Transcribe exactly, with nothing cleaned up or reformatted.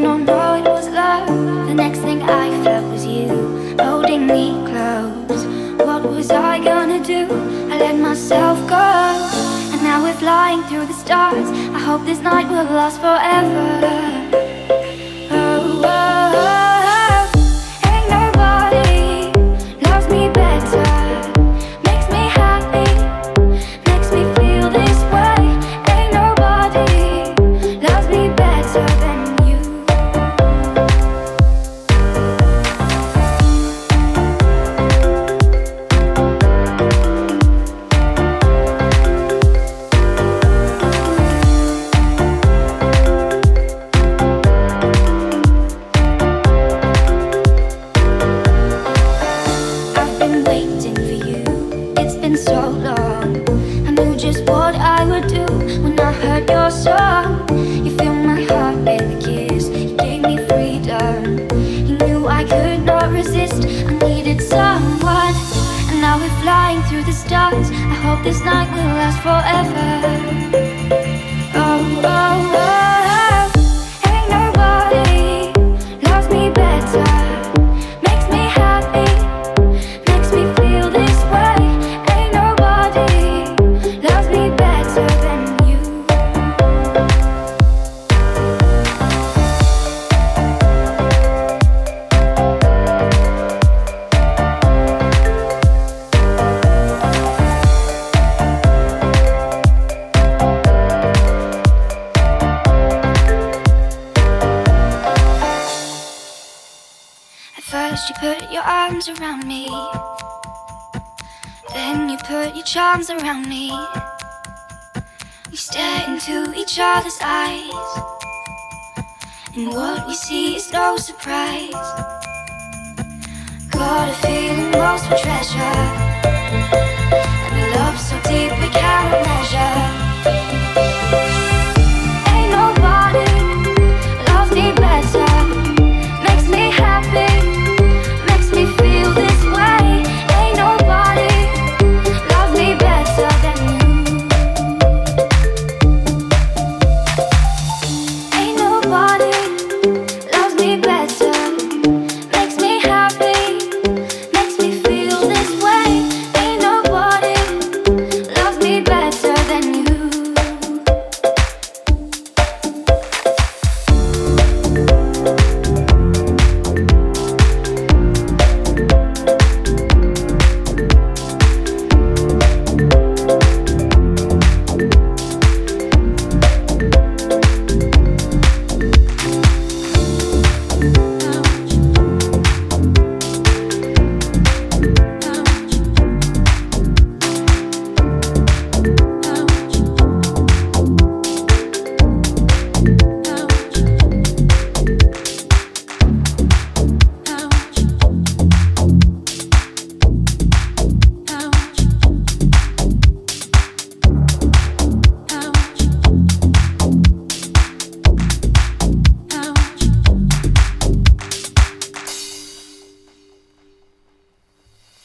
don't know it was love. The next thing I felt was you holding me close. What was I gonna do? I let myself go, and now we're flying through the stars. I hope this night will last forever. Oh, oh, oh. Ain't nobody loves me better, makes me happy, makes me feel this way. Ain't nobody loves me better than you. I've been waiting for you, it's been so long. I knew just what I would do when I heard your song. You filled my heart with a kiss, you gave me freedom. You knew I could not resist, I needed someone. And now we're flying through the stars. I hope this night will last forever. Oh, oh, oh. Ain't nobody loves me better, makes me happy, makes me feel this way. Ain't nobody loves me better than you. At first you put your arms around me, then you put your charms around me. We stare into each other's eyes, and what we see is no surprise. Got a feeling most for treasure, and a love so deep we cannot measure.